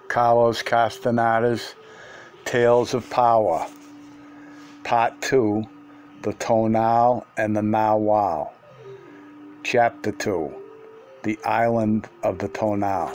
Carlos Castaneda's Tales of Power, Part 2, The Tonal and the Nahual, Chapter 2, The Island of the Tonal.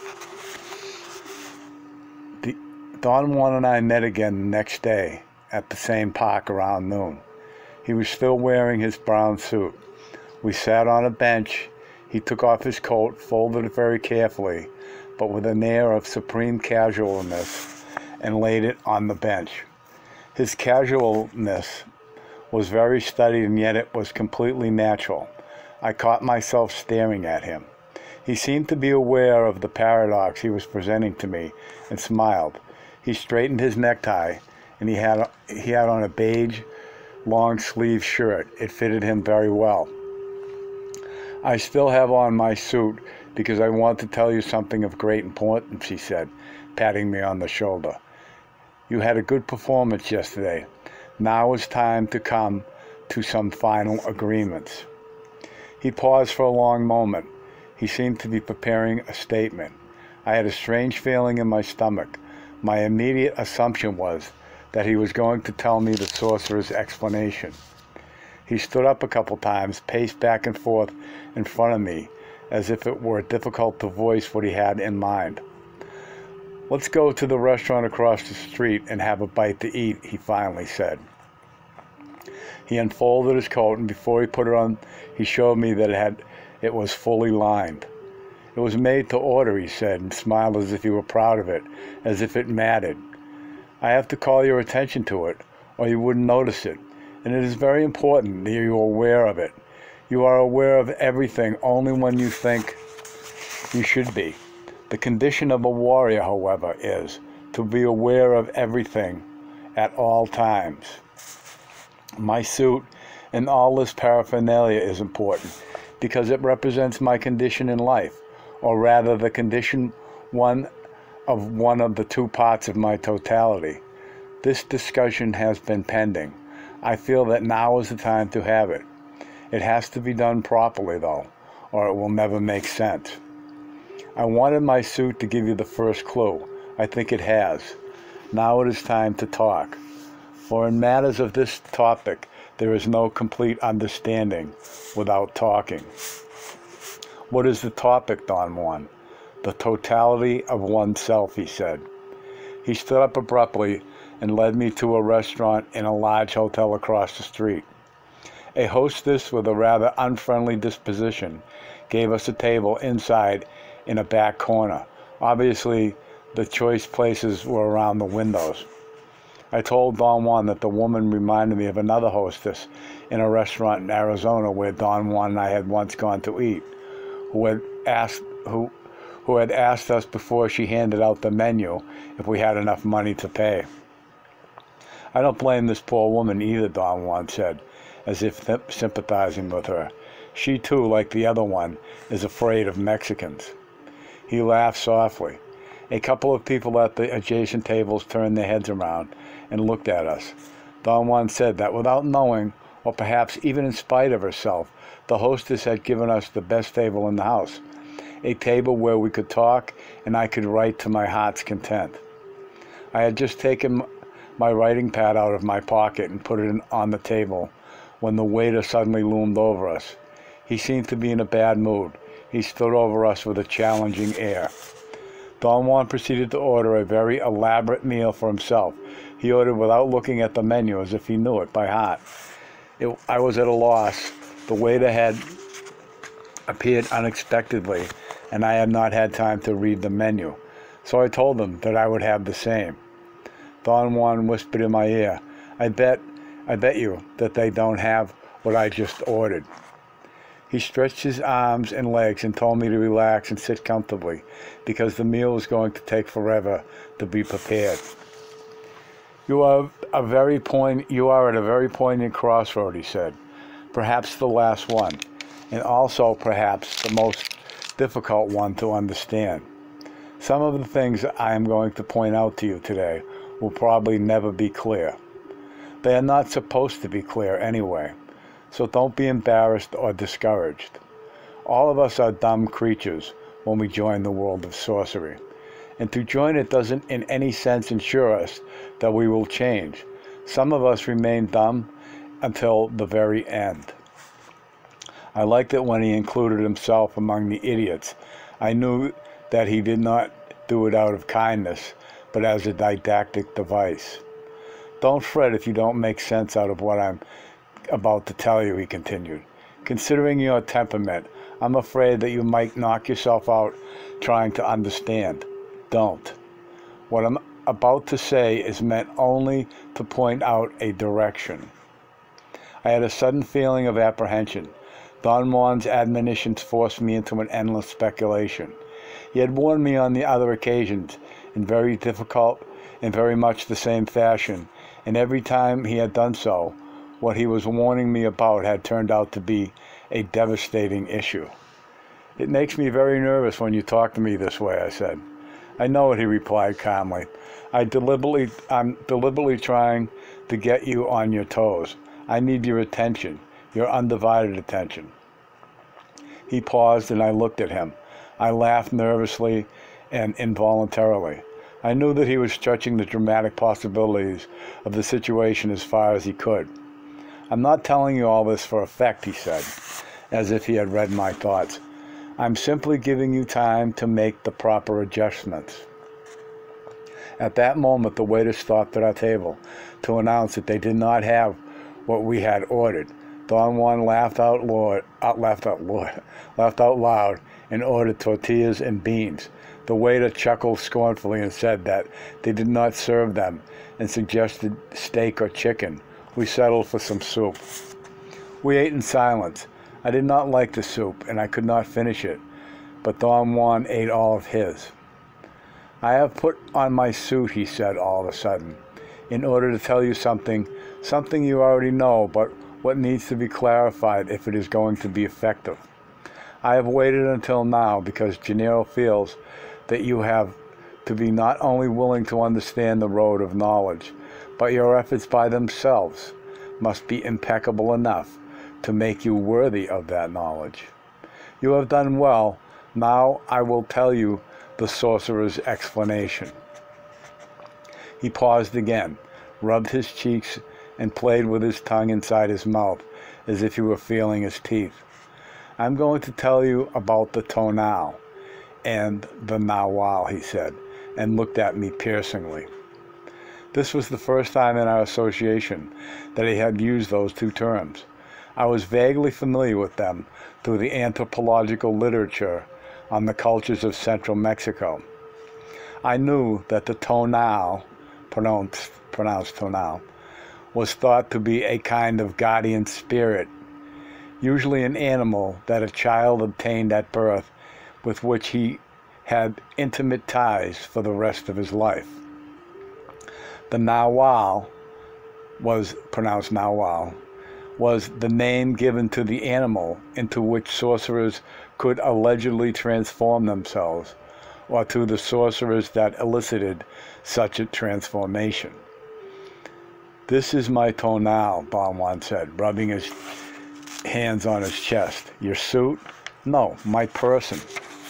Don Juan and I met again the next day at the same park around noon. He was still wearing his brown suit. We sat on a bench. He took off his coat, folded it very carefully, but with an air of supreme casualness, and laid it on the bench. His casualness was very studied, and yet it was completely natural. I caught myself staring at him. He seemed to be aware of the paradox he was presenting to me, and smiled. He straightened his necktie, and he had on a beige, long-sleeve shirt. It fitted him very well. I still have on my suit because I want to tell you something of great importance, he said, patting me on the shoulder. You had a good performance yesterday. Now it's time to come to some final agreements. He paused for a long moment. He seemed to be preparing a statement. I had a strange feeling in my stomach. My immediate assumption was that he was going to tell me the sorcerer's explanation. He stood up a couple times, paced back and forth in front of me, as if it were difficult to voice what he had in mind. Let's go to the restaurant across the street and have a bite to eat, he finally said. He unfolded his coat, and before he put it on, he showed me that it was fully lined. It was made to order, he said, and smiled as if he were proud of it, as if it mattered. I have to call your attention to it, or you wouldn't notice it, and it is very important that you are aware of it. You are aware of everything only when you think you should be. The condition of a warrior, however, is to be aware of everything at all times. My suit and all this paraphernalia is important because it represents my condition in life, or rather the condition one of the two parts of my totality. This discussion has been pending. I feel that now is the time to have it. It has to be done properly, though, or it will never make sense. I wanted my suit to give you the first clue. I think it has. Now it is time to talk. For in matters of this topic, there is no complete understanding without talking. What is the topic, Don Juan? The totality of oneself, he said. He stood up abruptly and led me to a restaurant in a large hotel across the street. A hostess with a rather unfriendly disposition gave us a table inside in a back corner. Obviously, the choice places were around the windows. I told Don Juan that the woman reminded me of another hostess in a restaurant in Arizona where Don Juan and I had once gone to eat, who had asked us before she handed out the menu if we had enough money to pay. I don't blame this poor woman either, Don Juan said, as if sympathizing with her. She too, like the other one, is afraid of Mexicans. He laughed softly. A couple of people at the adjacent tables turned their heads around and looked at us. Don Juan said that without knowing, or perhaps even in spite of herself, the hostess had given us the best table in the house, a table where we could talk and I could write to my heart's content. I had just taken my writing pad out of my pocket and put it on the table when the waiter suddenly loomed over us. He seemed to be in a bad mood. He stood over us with a challenging air. Don Juan proceeded to order a very elaborate meal for himself. He ordered without looking at the menu as if he knew it by heart. I was at a loss. The waiter had appeared unexpectedly, and I had not had time to read the menu. So I told him that I would have the same. Don Juan whispered in my ear, I bet you that they don't have what I just ordered. He stretched his arms and legs and told me to relax and sit comfortably because the meal was going to take forever to be prepared. You are at a very poignant crossroad, he said. Perhaps the last one, and also perhaps the most difficult one to understand. Some of the things I am going to point out to you today will probably never be clear. They are not supposed to be clear anyway, so don't be embarrassed or discouraged. All of us are dumb creatures when we join the world of sorcery, and to join it doesn't in any sense ensure us that we will change. Some of us remain dumb until the very end. I liked it when he included himself among the idiots. I knew that he did not do it out of kindness, but as a didactic device. Don't fret if you don't make sense out of what I'm about to tell you, he continued. Considering your temperament, I'm afraid that you might knock yourself out trying to understand. Don't. What I'm about to say is meant only to point out a direction. I had a sudden feeling of apprehension. Don Juan's admonitions forced me into an endless speculation. He had warned me on the other occasions, in very difficult and very much the same fashion, and every time he had done so, what he was warning me about had turned out to be a devastating issue. It makes me very nervous when you talk to me this way, I said. I know it, he replied calmly. I'm deliberately trying to get you on your toes. I need your attention, your undivided attention. He paused and I looked at him. I laughed nervously and involuntarily. I knew that he was stretching the dramatic possibilities of the situation as far as he could. I'm not telling you all this for effect, he said, as if he had read my thoughts. I'm simply giving you time to make the proper adjustments. At that moment, the waiter stopped at our table to announce that they did not have what we had ordered. Don Juan laughed out loud and ordered tortillas and beans. The waiter chuckled scornfully and said that they did not serve them and suggested steak or chicken. We settled for some soup. We ate in silence. I did not like the soup, and I could not finish it, but Don Juan ate all of his. I have put on my suit, he said all of a sudden, in order to tell you something you already know, but what needs to be clarified if it is going to be effective. I have waited until now because Gennaro feels that you have to be not only willing to understand the road of knowledge, but your efforts by themselves must be impeccable enough to make you worthy of that knowledge. You have done well. Now I will tell you the sorcerer's explanation. He paused again, rubbed his cheeks, and played with his tongue inside his mouth as if he were feeling his teeth. I'm going to tell you about the tonal and the nawal, he said, and looked at me piercingly. This was the first time in our association that he had used those two terms. I was vaguely familiar with them through the anthropological literature on the cultures of central Mexico. I knew that the tonal, pronounced tonal, was thought to be a kind of guardian spirit, usually an animal that a child obtained at birth with which he had intimate ties for the rest of his life. The nawal, pronounced nawal, was the name given to the animal into which sorcerers could allegedly transform themselves, or to the sorcerers that elicited such a transformation. This is my tonal, Don Juan said, rubbing his hands on his chest. Your suit? No, my person.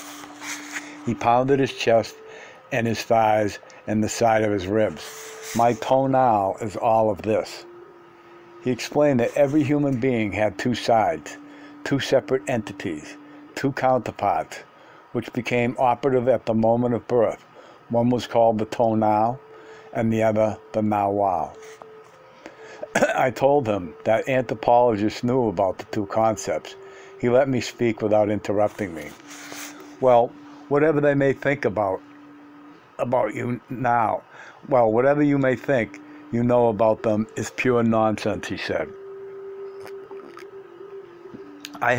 He pounded his chest and his thighs and the side of his ribs. My tonal is all of this. He explained that every human being had two sides, two separate entities, two counterparts, which became operative at the moment of birth. One was called the tonal, and the other the nawal. I told him that anthropologists knew about the two concepts. He let me speak without interrupting me. Well, whatever they may think about you now, whatever you may think you know about them is pure nonsense, he said. I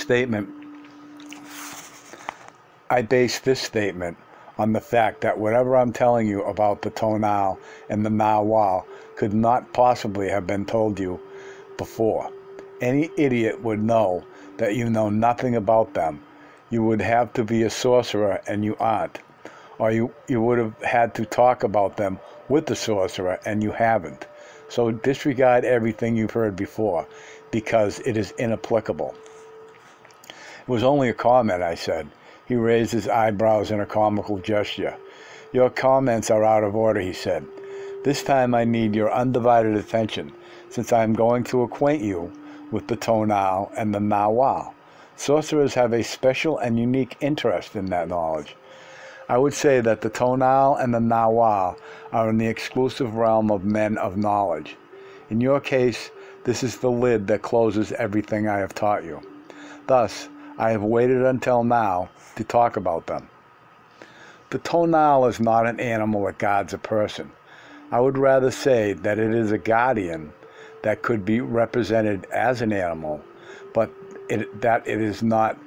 base this statement on the fact that whatever I'm telling you about the tonal and the nawal could not possibly have been told you before. Any idiot would know that you know nothing about them. You would have to be a sorcerer, and you aren't. Or you would have had to talk about them with the sorcerer, and you haven't. So disregard everything you've heard before, because it is inapplicable. It was only a comment, I said. He raised his eyebrows in a comical gesture. Your comments are out of order, he said. This time I need your undivided attention, since I am going to acquaint you with the tonal and the nawal. Sorcerers have a special and unique interest in that knowledge. I would say that the tonal and the nawal are in the exclusive realm of men of knowledge. In your case, this is the lid that closes everything I have taught you. Thus, I have waited until now to talk about them. The tonal is not an animal that guards a person. I would rather say that it is a guardian that could be represented as an animal, but that is not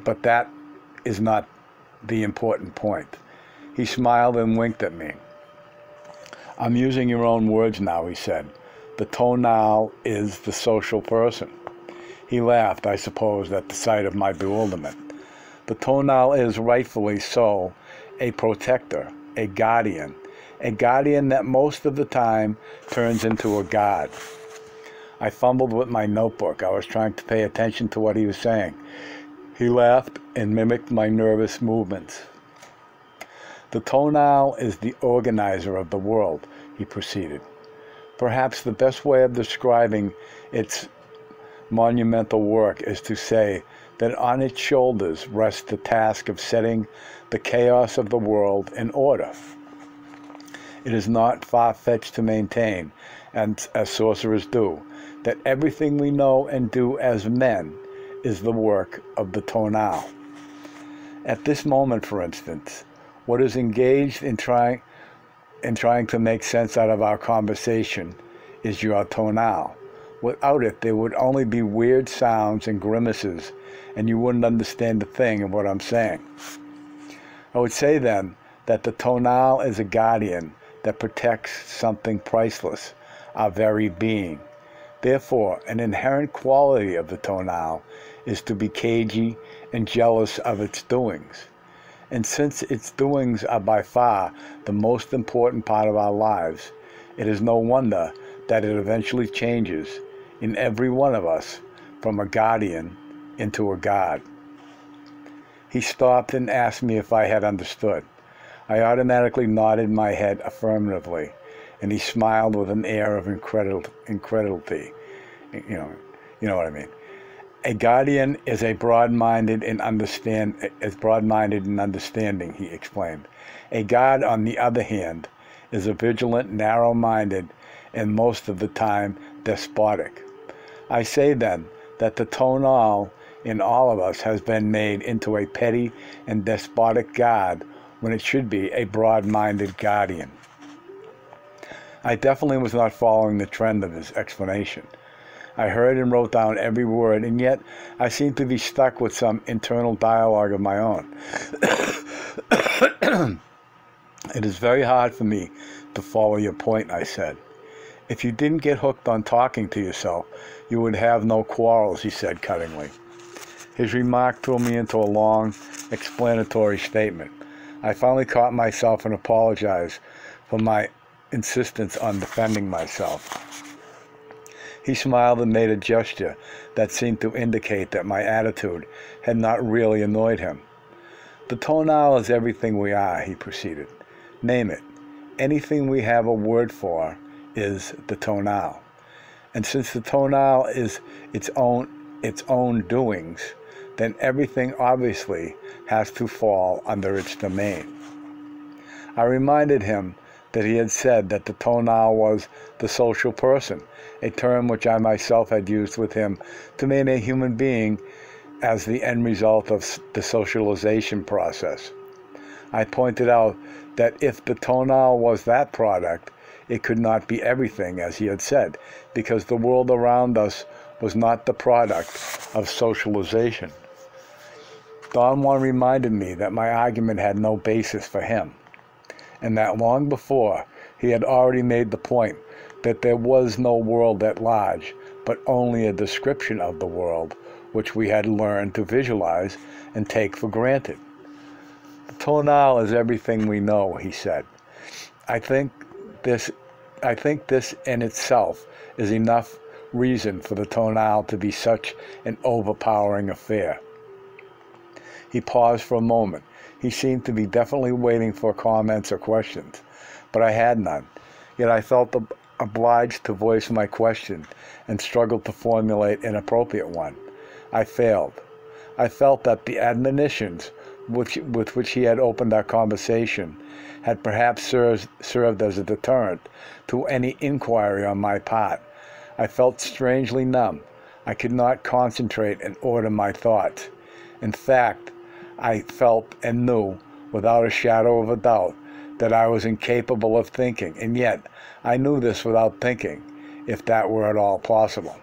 the important point. He smiled and winked at me. I'm using your own words now, he said. The tonal is the social person. He laughed, I suppose, at the sight of my bewilderment. The tonal is, rightfully so, a protector, a guardian that most of the time turns into a god. I fumbled with my notebook. I was trying to pay attention to what he was saying. He laughed and mimicked my nervous movements. The tonal is the organizer of the world, he proceeded. Perhaps the best way of describing its monumental work is to say that on its shoulders rests the task of setting the chaos of the world in order. It is not far-fetched to maintain, and as sorcerers do, that everything we know and do as men is the work of the tonal. At this moment, for instance, what is engaged in trying to make sense out of our conversation is your tonal. Without it, there would only be weird sounds and grimaces, and you wouldn't understand a thing of what I'm saying. I would say then that the tonal is a guardian that protects something priceless, our very being. Therefore, an inherent quality of the tonal is to be cagey and jealous of its doings. And since its doings are by far the most important part of our lives, it is no wonder that it eventually changes in every one of us from a guardian into a god. He stopped and asked me if I had understood. I automatically nodded my head affirmatively, and he smiled with an air of incredulity. You know what I mean. A guardian is broad-minded in understanding, he explained. A god, on the other hand, is a vigilant, narrow-minded, and most of the time despotic. I say then that the tonal in all of us has been made into a petty and despotic god when it should be a broad-minded guardian. I definitely was not following the trend of his explanation. I heard and wrote down every word, and yet I seemed to be stuck with some internal dialogue of my own. It is very hard for me to follow your point, I said. If you didn't get hooked on talking to yourself, you would have no quarrels, he said cuttingly. His remark threw me into a long, explanatory statement. I finally caught myself and apologized for my insistence on defending myself. He smiled and made a gesture that seemed to indicate that my attitude had not really annoyed him. The tonal is everything we are, he proceeded. Name it. Anything we have a word for is the tonal. And since the tonal is its own doings, then everything obviously has to fall under its domain. I reminded him that he had said that the tonal was the social person, a term which I myself had used with him to name a human being as the end result of the socialization process. I pointed out that if the tonal was that product, it could not be everything, as he had said, because the world around us was not the product of socialization. Don Juan reminded me that my argument had no basis for him, and that long before he had already made the point that there was no world at large, but only a description of the world, which we had learned to visualize and take for granted. The tonal is everything we know, he said. I think this in itself is enough reason for the tonal to be such an overpowering affair. He paused for a moment. He seemed to be definitely waiting for comments or questions, but I had none. Yet I felt obliged to voice my question and struggled to formulate an appropriate one. I failed. I felt that the admonitions with which he had opened our conversation had perhaps served as a deterrent to any inquiry on my part. I felt strangely numb. I could not concentrate and order my thoughts. In fact, I felt and knew, without a shadow of a doubt, that I was incapable of thinking, and yet I knew this without thinking, if that were at all possible.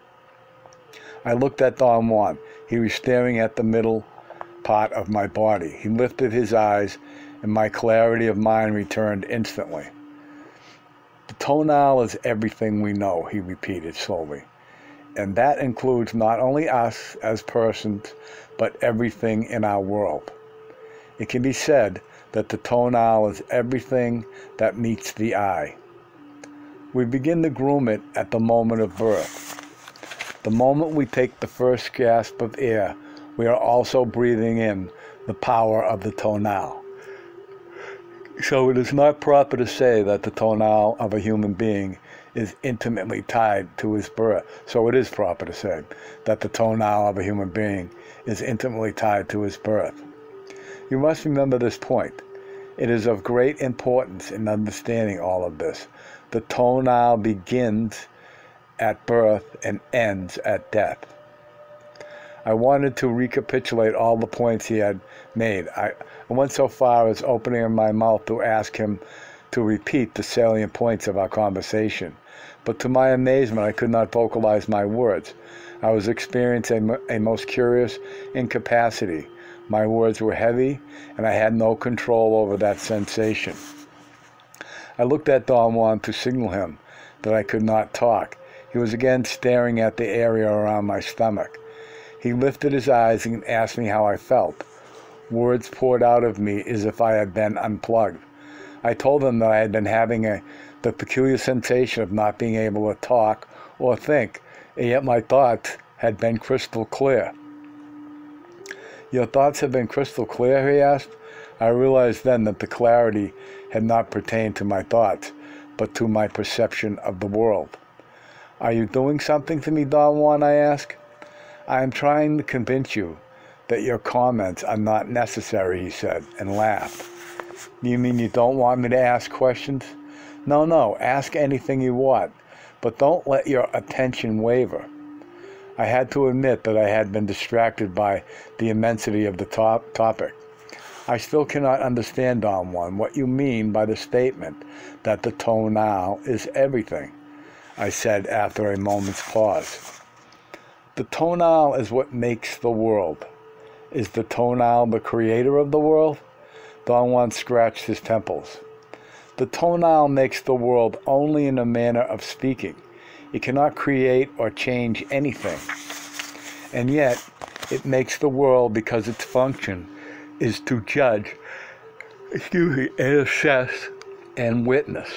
I looked at Don Juan. He was staring at the middle part of my body. He lifted his eyes, and my clarity of mind returned instantly. The tonal is everything we know, he repeated slowly. And that includes not only us as persons, but everything in our world. It can be said that the tonal is everything that meets the eye. We begin to groom it at the moment of birth. The moment we take the first gasp of air, we are also breathing in the power of the tonal. So it is not proper to say that the tonal of a human being is intimately tied to his birth. So it is proper to say that the tonal of a human being is intimately tied to his birth. You must remember this point. It is of great importance in understanding all of this. The tonal begins at birth and ends at death. I wanted to recapitulate all the points he had made. I went so far as opening my mouth to ask him to repeat the salient points of our conversation. But to my amazement, I could not vocalize my words. I was experiencing a most curious incapacity. My words were heavy, and I had no control over that sensation. I looked at Don Juan to signal him that I could not talk. He was again staring at the area around my stomach. He lifted his eyes and asked me how I felt. Words poured out of me as if I had been unplugged. I told him that I had been having the peculiar sensation of not being able to talk or think, and yet my thoughts had been crystal clear. Your thoughts have been crystal clear, he asked. I realized then that the clarity had not pertained to my thoughts, but to my perception of the world. Are you doing something to me, Don Juan? I asked. I am trying to convince you that your comments are not necessary, he said, and laughed. You mean you don't want me to ask questions? No, ask anything you want, but don't let your attention waver. I had to admit that I had been distracted by the immensity of the topic. I still cannot understand, Don Juan, what you mean by the statement that the tonal is everything, I said after a moment's pause. The tonal is what makes the world. Is the tonal the creator of the world? Don Juan scratched his temples. The tonal makes the world only in a manner of speaking. It cannot create or change anything. And yet, it makes the world because its function is to judge, and assess, and witness.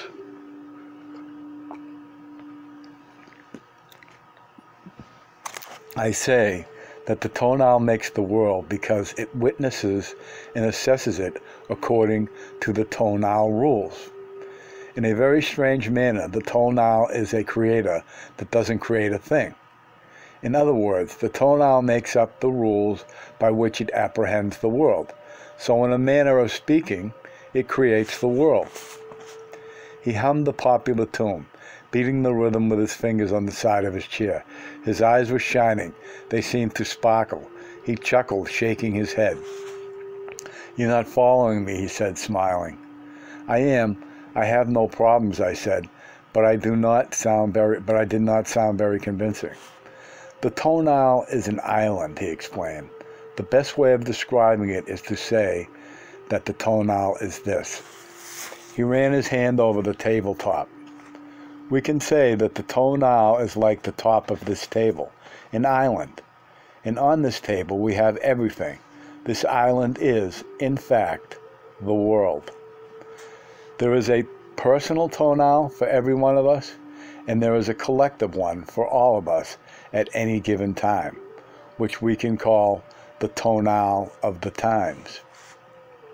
I say that the tonal makes the world because it witnesses and assesses it according to the tonal rules. In a very strange manner, the tonal is a creator that doesn't create a thing. In other words, the tonal makes up the rules by which it apprehends the world. So in a manner of speaking, it creates the world. He hummed the popular tune, beating the rhythm with his fingers on the side of his chair. His eyes were shining. They seemed to sparkle. He chuckled, shaking his head. You're not following me, he said, smiling. I am. I have no problems, I said, but I did not sound very convincing. The tonal is an island, he explained. The best way of describing it is to say that the tonal is this. He ran his hand over the tabletop. We can say that the tonal is like the top of this table, an island. And on this table we have everything. This island is, in fact, the world. There is a personal tonal for every one of us, and there is a collective one for all of us at any given time, which we can call the tonal of the times.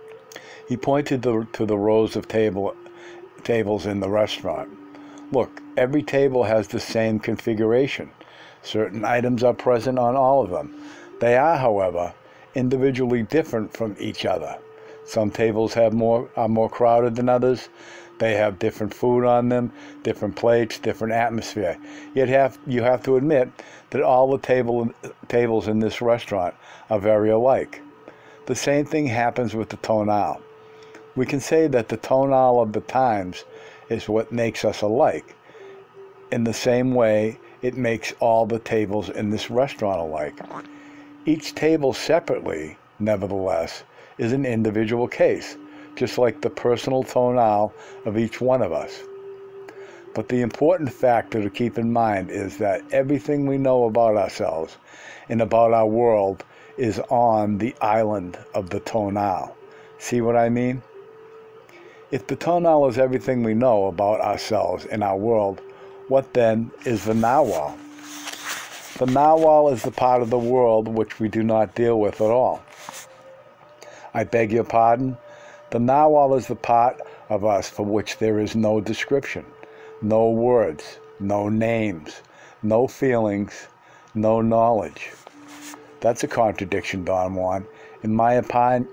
He pointed to the rows of tables in the restaurant. Look, every table has the same configuration. Certain items are present on all of them. They are, however, individually different from each other. Some tables are more crowded than others. They have different food on them, different plates, different atmosphere. Yet you have to admit that all the tables in this restaurant are very alike. The same thing happens with the tonale. We can say that the tonale of the times is what makes us alike. In the same way, it makes all the tables in this restaurant alike. Each table separately, nevertheless, is an individual case, just like the personal tonale of each one of us. But the important factor to keep in mind is that everything we know about ourselves and about our world is on the island of the tonale. See what I mean? If the tonale is everything we know about ourselves and our world, what then is the narwhal? The narwhal is the part of the world which we do not deal with at all. I beg your pardon? The narwhal is the part of us for which there is no description, no words, no names, no feelings, no knowledge. That's a contradiction, Don Juan. In my opinion,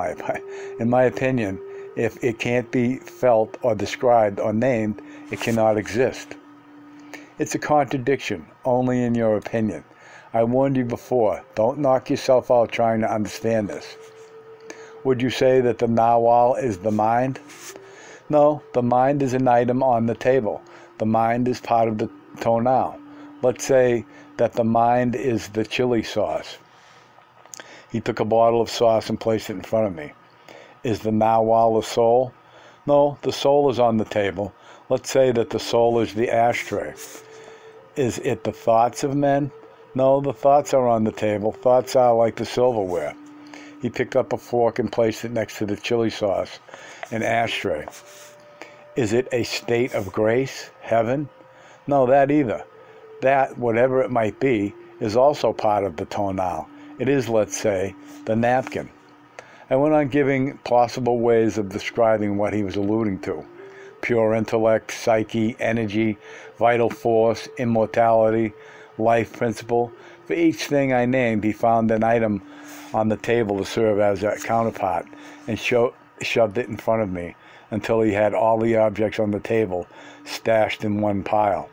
if it can't be felt or described or named, it cannot exist. It's a contradiction, only in your opinion. I warned you before, don't knock yourself out trying to understand this. Would you say that the narwhal is the mind? No, the mind is an item on the table. The mind is part of the tonale. Let's say that the mind is the chili sauce. He took a bottle of sauce and placed it in front of me. Is the narwhal the soul? No, the soul is on the table. Let's say that the soul is the ashtray. Is it the thoughts of men? No, the thoughts are on the table. Thoughts are like the silverware. He picked up a fork and placed it next to the chili sauce, an ashtray. Is it a state of grace, heaven? No, that either. That, whatever it might be, is also part of the tonale. It is, let's say, the napkin. I went on giving possible ways of describing what he was alluding to. Pure intellect, psyche, energy, vital force, immortality, life principle. For each thing I named, he found an item on the table to serve as a counterpart and shoved it in front of me until he had all the objects on the table stashed in one pile.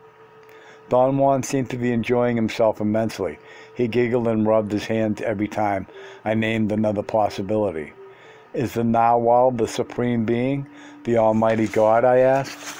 Don Juan seemed to be enjoying himself immensely. He giggled and rubbed his hands every time I named another possibility. Is the narwhal the supreme being, the almighty God, I asked?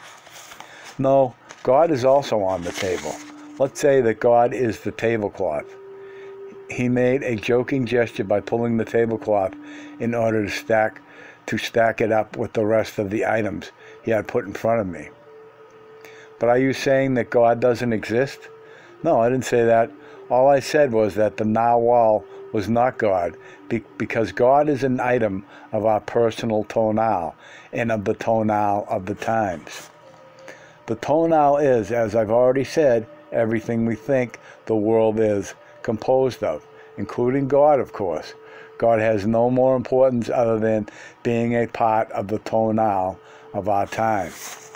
No, God is also on the table. Let's say that God is the tablecloth. He made a joking gesture by pulling the tablecloth in order to stack it up with the rest of the items he had put in front of me. But are you saying that God doesn't exist? No, I didn't say that. All I said was that the narwhal was not God, because God is an item of our personal tonale and of the tonale of the times. The tonale is, as I've already said, everything we think the world is composed of, including God, of course. God has no more importance other than being a part of the tonale of our time.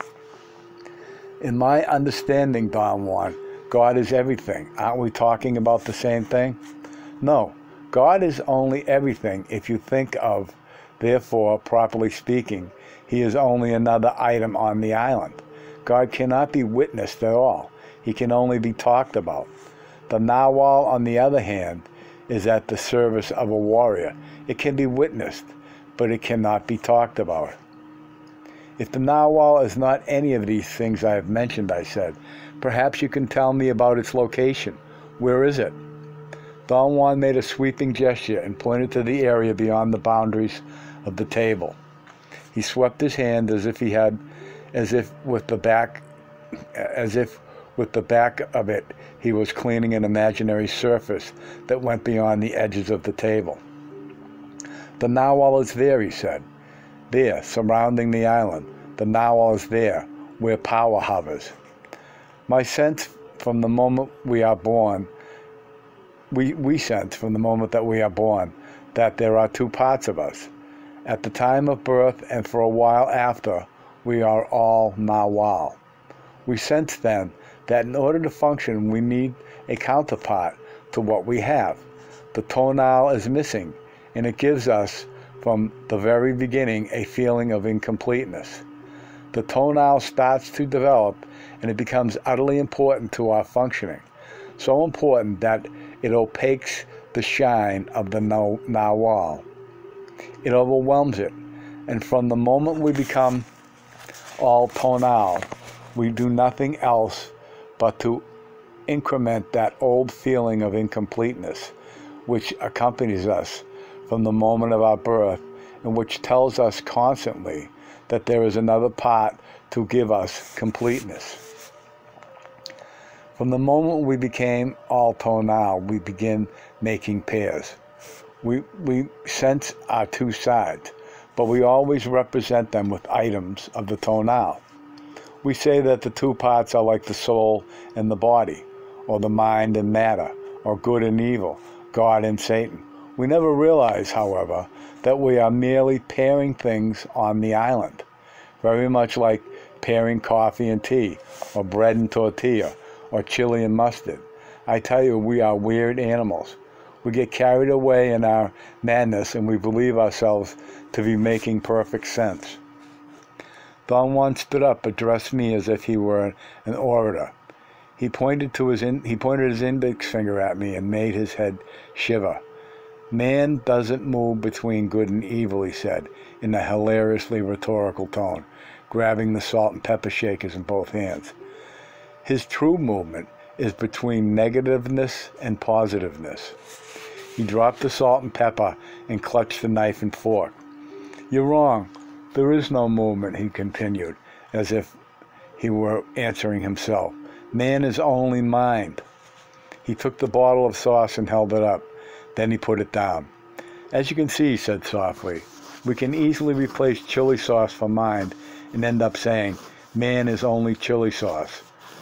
In my understanding, Don Juan, God is everything. Aren't we talking about the same thing? No, God is only everything if you think of, therefore, properly speaking, he is only another item on the island. God cannot be witnessed at all. He can only be talked about. The narwhal, on the other hand, is at the service of a warrior. It can be witnessed, but it cannot be talked about. If the narwhal is not any of these things I have mentioned, I said, perhaps you can tell me about its location. Where is it? Don Juan made a sweeping gesture and pointed to the area beyond the boundaries of the table. He swept his hand as if with the back of it he was cleaning an imaginary surface that went beyond the edges of the table. The narwhal is there, he said. There, surrounding the island. The narwhal is there, where power hovers. My sense from the moment we are born, we sense from the moment that we are born, that there are two parts of us, At the time of birth and for a while after, we are all Nawal. We sense then that in order to function, we need a counterpart to what we have. The tonal is missing, and it gives us, from the very beginning, a feeling of incompleteness. The tonal starts to develop, and it becomes utterly important to our functioning, so important that it opaques the shine of the Nawal. It overwhelms it, and from the moment we become all tonal, we do nothing else but to increment that old feeling of incompleteness which accompanies us from the moment of our birth, and which tells us constantly that there is another part to give us completeness. From the moment we became all tonal, we begin making pairs. We sense our two sides, but we always represent them with items of the tonal. We say that the two parts are like the soul and the body, or the mind and matter, or good and evil, God and Satan. We never realize, however, that we are merely pairing things on the island, very much like pairing coffee and tea, or bread and tortilla, or chili and mustard. I tell you, we are weird animals. We get carried away in our madness, and we believe ourselves to be making perfect sense. Don Juan stood up, addressed me as if he were an orator. He pointed his index finger at me and made his head shiver. Man doesn't move between good and evil, he said, in a hilariously rhetorical tone, grabbing the salt and pepper shakers in both hands. His true movement is between negativeness and positiveness. He dropped the salt and pepper and clutched the knife and fork. You're wrong. There is no movement, he continued, as if he were answering himself. Man is only mind. He took the bottle of sauce and held it up. Then he put it down. As you can see, he said softly, we can easily replace chili sauce for mind and end up saying, man is only chili sauce.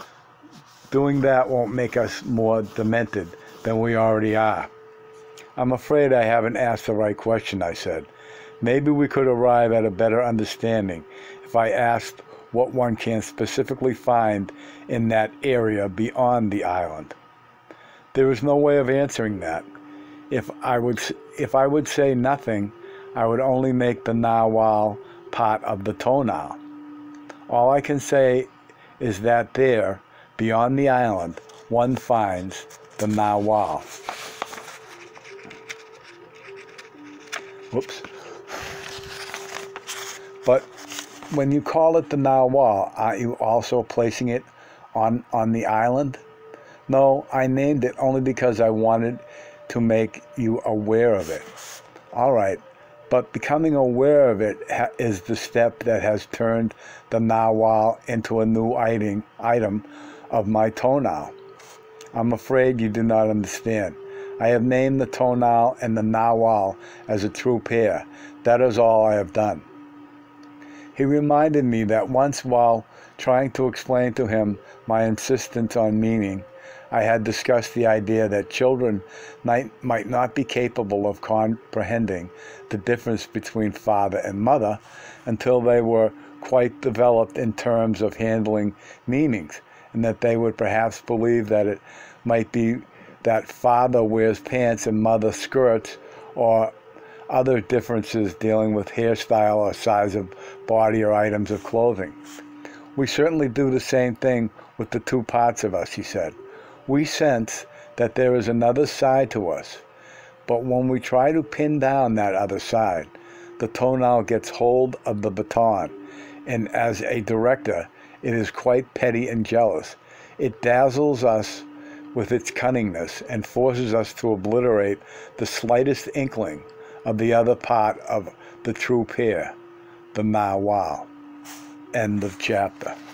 Doing that won't make us more demented than we already are. I'm afraid I haven't asked the right question, I said. Maybe we could arrive at a better understanding if I asked what one can specifically find in that area beyond the island. There is no way of answering that. If I would say nothing, I would only make the Nawal part of the tonal. All I can say is that there, beyond the island, one finds the Nawal. Whoops. But when you call it the Nawal, aren't you also placing it on the island? No, I named it only because I wanted to make you aware of it. All right, but becoming aware of it is the step that has turned the Nawal into a new item of my tonal. I'm afraid you do not understand. I have named the tonal and the Nawal as a true pair. That is all I have done. He reminded me that once, while trying to explain to him my insistence on meaning, I had discussed the idea that children might not be capable of comprehending the difference between father and mother until they were quite developed in terms of handling meanings, and that they would perhaps believe that it might be that father wears pants and mother skirts, or other differences dealing with hairstyle or size of body or items of clothing. We certainly do the same thing with the two parts of us, he said. We sense that there is another side to us, but when we try to pin down that other side, the tonal gets hold of the baton, and as a director, it is quite petty and jealous. It dazzles us with its cunningness and forces us to obliterate the slightest inkling of the other part of the true pair, the Nawal. End of chapter.